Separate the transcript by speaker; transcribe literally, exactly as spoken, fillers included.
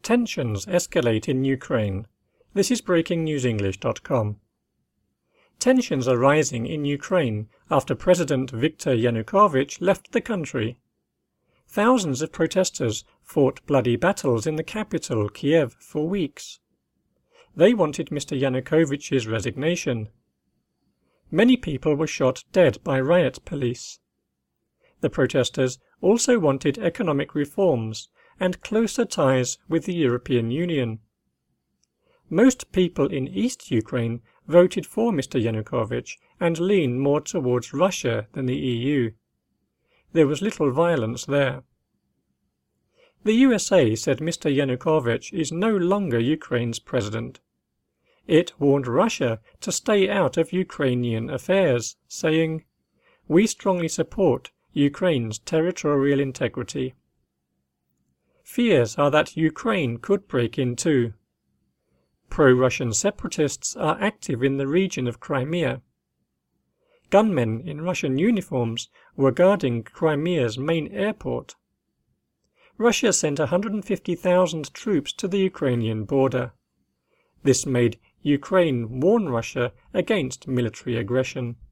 Speaker 1: Tensions escalate in Ukraine. This is breaking news english dot com. Tensions are rising in Ukraine after President Viktor Yanukovych left the country. Thousands of protesters fought bloody battles in the capital, Kiev, for weeks. They wanted Mister Yanukovych's resignation. Many people were shot dead by riot police. The protesters also wanted economic reforms and closer ties with the European Union. Most people in East Ukraine voted for Mister Yanukovych and lean more towards Russia than the E U. There was little violence there. The U S A said Mister Yanukovych is no longer Ukraine's president. It warned Russia to stay out of Ukrainian affairs, saying, "We strongly support Ukraine's territorial integrity." Fears are that Ukraine could break in too. Pro-Russian separatists are active in the region of Crimea. Gunmen in Russian uniforms were guarding Crimea's main airport. Russia sent one hundred fifty thousand troops to the Ukrainian border. This made Ukraine warn Russia against military aggression.